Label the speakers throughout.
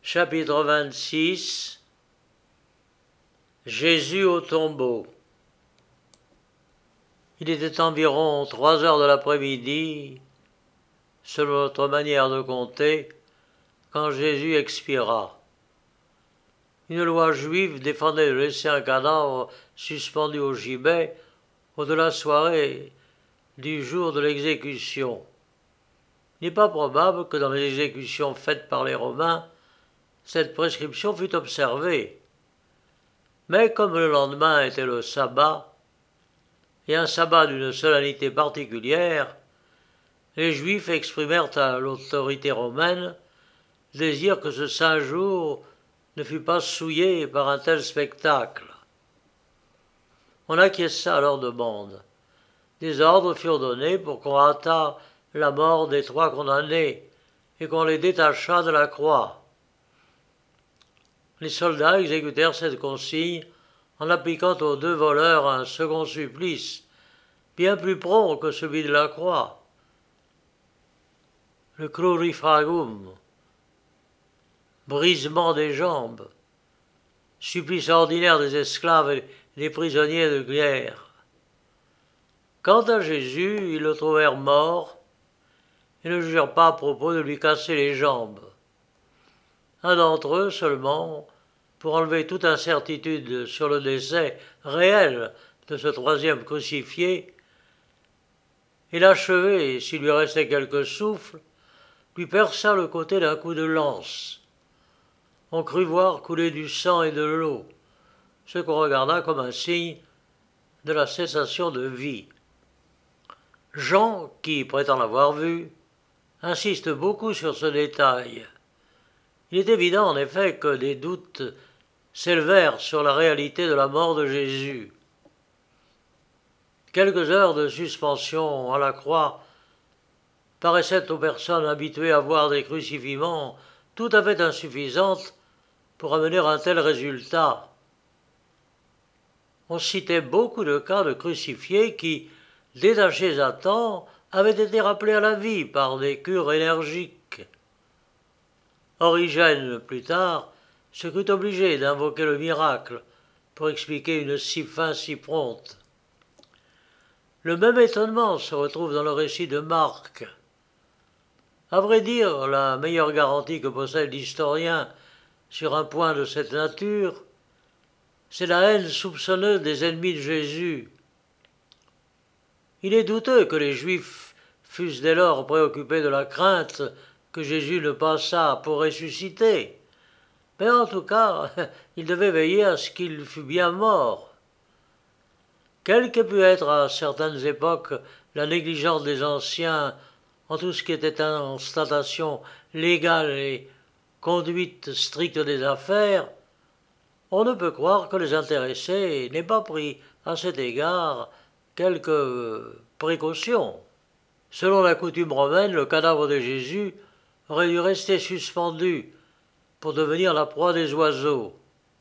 Speaker 1: Chapitre 26. Jésus au tombeau. Il était environ 3 heures de l'après-midi, selon notre manière de compter, quand Jésus expira. Une loi juive défendait de laisser un cadavre suspendu au gibet au de la soirée du jour de l'exécution. Il n'est pas probable que dans les exécutions faites par les Romains, cette prescription fût observée. Mais comme le lendemain était le sabbat, et un sabbat d'une solennité particulière, les Juifs exprimèrent à l'autorité romaine le désir que ce saint jour ne fût pas souillé par un tel spectacle. On acquiesça à leur demande. Des ordres furent donnés pour qu'on hâtât la mort des 3 condamnés et qu'on les détachât de la croix. Les soldats exécutèrent cette consigne en appliquant aux 2 voleurs un second supplice, bien plus prompt que celui de la croix, le crurifragum, brisement des jambes, supplice ordinaire des esclaves et des prisonniers de guerre. Quant à Jésus, ils le trouvèrent mort et ne jugèrent pas à propos de lui casser les jambes. Un d'entre eux seulement, pour enlever toute incertitude sur le décès réel de ce 3e crucifié, et l'achever, s'il lui restait quelque souffle, lui perça le côté d'un coup de lance. On crut voir couler du sang et de l'eau, ce qu'on regarda comme un signe de la cessation de vie. Jean, qui prétend l'avoir vu, insiste beaucoup sur ce détail. Il est évident en effet que des doutes s'élevèrent sur la réalité de la mort de Jésus. Quelques heures de suspension à la croix paraissaient aux personnes habituées à voir des crucifiements tout à fait insuffisantes pour amener un tel résultat. On citait beaucoup de cas de crucifiés qui, détachés à temps, avaient été rappelés à la vie par des cures énergiques. Origène, plus tard, se crut obligé d'invoquer le miracle pour expliquer une fin si prompte. Le même étonnement se retrouve dans le récit de Marc. À vrai dire, la meilleure garantie que possède l'historien sur un point de cette nature, c'est la haine soupçonneuse des ennemis de Jésus. Il est douteux que les Juifs fussent dès lors préoccupés de la crainte que Jésus ne passât pour ressusciter, mais en tout cas, ils devaient veiller à ce qu'il fût bien mort. Quelle qu'ait pu être à certaines époques la négligence des anciens en tout ce qui était instatation légale et conduite stricte des affaires, on ne peut croire que les intéressés n'aient pas pris à cet égard quelques précautions. Selon la coutume romaine, le cadavre de Jésus aurait dû rester suspendu pour devenir la proie des oiseaux.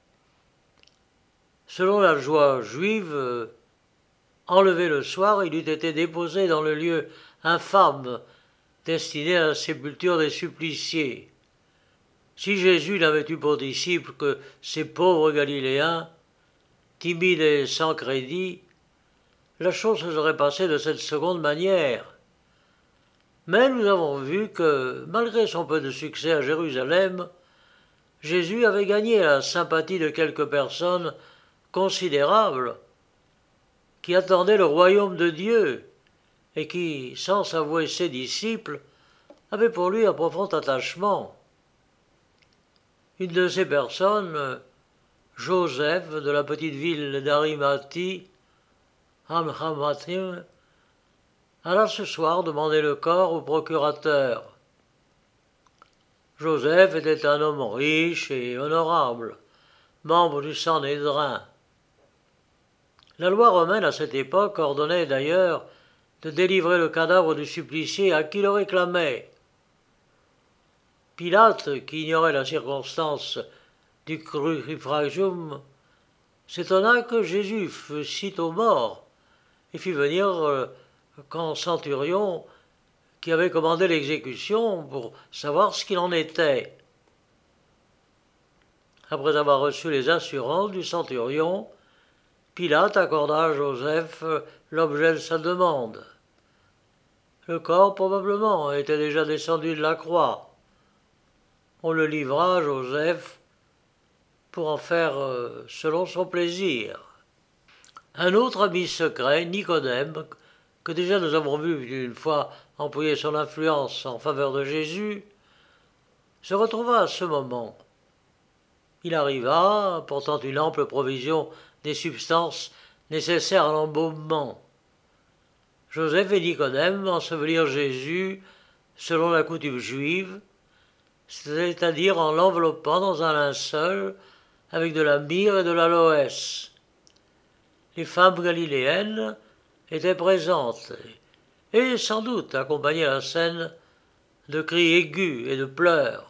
Speaker 1: Selon la loi juive, enlevé le soir, il eût été déposé dans le lieu infâme destiné à la sépulture des suppliciés. Si Jésus n'avait eu pour disciples que ces pauvres Galiléens, timides et sans crédit, la chose se serait passée de cette seconde manière. Mais nous avons vu que, malgré son peu de succès à Jérusalem, Jésus avait gagné la sympathie de quelques personnes considérables qui attendaient le royaume de Dieu et qui, sans s'avouer ses disciples, avaient pour lui un profond attachement. Une de ces personnes, Joseph, de la petite ville d'Arimathie, Hamhamathim, alla ce soir demander le corps au procurateur. Joseph était un homme riche et honorable, membre du Sanhédrin. La loi romaine à cette époque ordonnait d'ailleurs de délivrer le cadavre du supplicié à qui le réclamait. Pilate, qui ignorait la circonstance du crucifragium, s'étonna que Jésus fût sitôt mort et fit venir le camp centurion qui avait commandé l'exécution pour savoir ce qu'il en était. Après avoir reçu les assurances du centurion, Pilate accorda à Joseph l'objet de sa demande. Le corps, probablement, était déjà descendu de la croix. On le livra à Joseph pour en faire selon son plaisir. Un autre ami secret, Nicodème, que déjà nous avons vu une fois employer son influence en faveur de Jésus, se retrouva à ce moment. Il arriva, portant une ample provision des substances nécessaires à l'embaumement. Joseph et Nicodème ensevelirent Jésus selon la coutume juive, c'est-à-dire en l'enveloppant dans un linceul avec de la myrrhe et de l'aloès. Les femmes galiléennes étaient présentes et sans doute accompagnaient la scène de cris aigus et de pleurs.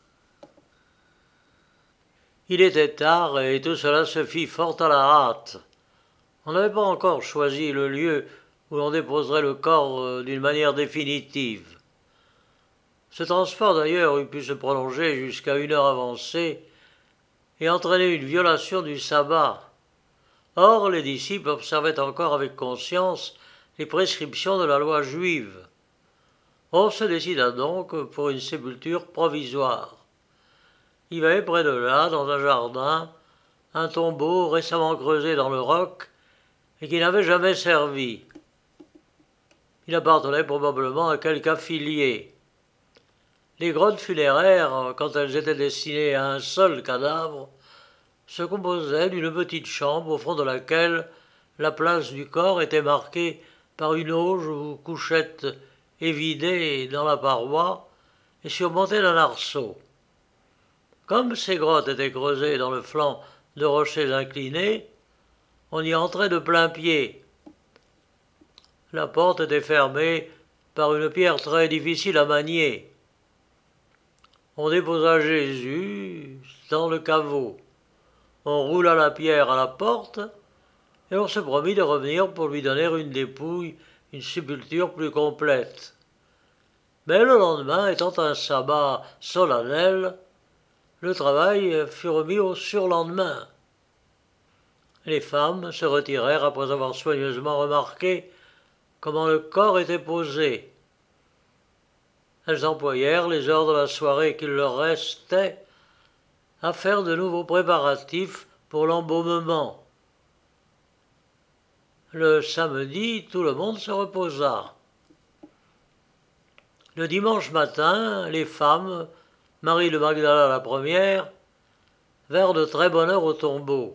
Speaker 1: Il était tard et tout cela se fit fort à la hâte. On n'avait pas encore choisi le lieu où l'on déposerait le corps d'une manière définitive. Ce transport d'ailleurs eût pu se prolonger jusqu'à une heure avancée et entraîner une violation du sabbat. Or, les disciples observaient encore avec conscience les prescriptions de la loi juive. On se décida donc pour une sépulture provisoire. Il y avait près de là, dans un jardin, un tombeau récemment creusé dans le roc et qui n'avait jamais servi. Il appartenait probablement à quelque affilié. Les grottes funéraires, quand elles étaient destinées à un seul cadavre, se composaient d'une petite chambre au fond de laquelle la place du corps était marquée par une auge ou couchette évidée dans la paroi et surmontée d'un arceau. Comme ces grottes étaient creusées dans le flanc de rochers inclinés, on y entrait de plein pied. La porte était fermée par une pierre très difficile à manier. On déposa Jésus dans le caveau. On roula la pierre à la porte et on se promit de revenir pour lui donner une dépouille, une sépulture plus complète. Mais le lendemain, étant un sabbat solennel, le travail fut remis au surlendemain. Les femmes se retirèrent après avoir soigneusement remarqué comment le corps était posé. Elles employèrent les heures de la soirée qu'il leur restait à faire de nouveaux préparatifs pour l'embaumement. Le samedi, tout le monde se reposa. Le dimanche matin, les femmes, Marie de Magdala la première, vinrent de très bonne heure au tombeau.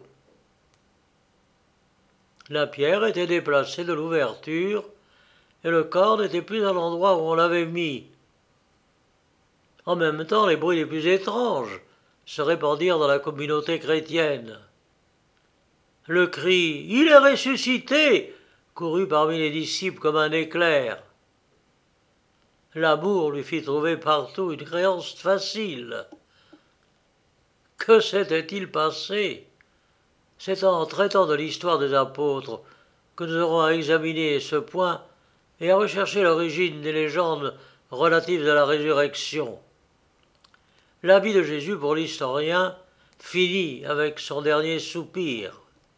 Speaker 1: La pierre était déplacée de l'ouverture et le corps n'était plus à l'endroit où on l'avait mis. En même temps, les bruits les plus étranges se répandirent dans la communauté chrétienne. Le cri « Il est ressuscité !» courut parmi les disciples comme un éclair. L'amour lui fit trouver partout une créance facile. Que s'était-il passé? C'est en traitant de l'histoire des apôtres que nous aurons à examiner ce point et à rechercher l'origine des légendes relatives à la résurrection. La vie de Jésus pour l'historien finit avec son dernier soupir.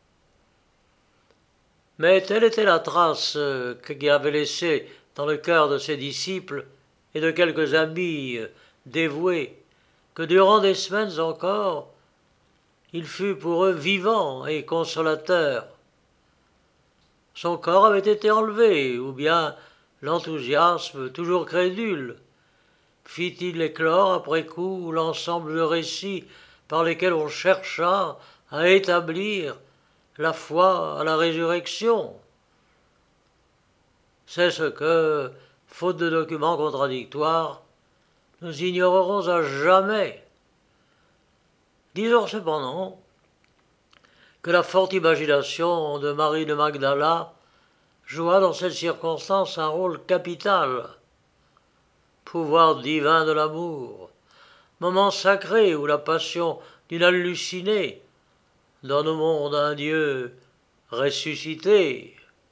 Speaker 1: Mais telle était la trace qu'il avait laissée dans le cœur de ses disciples et de quelques amis dévoués, que durant des semaines encore, il fut pour eux vivant et consolateur. Son corps avait été enlevé, ou bien l'enthousiasme, toujours crédule, fit-il éclore après coup l'ensemble de récits par lesquels on chercha à établir la foi à la résurrection. C'est ce que, faute de documents contradictoires, nous ignorerons à jamais. Disons cependant que la forte imagination de Marie de Magdala joua dans cette circonstance un rôle capital. Pouvoir divin de l'amour, moment sacré où la passion d'une hallucinée donne au monde un Dieu ressuscité.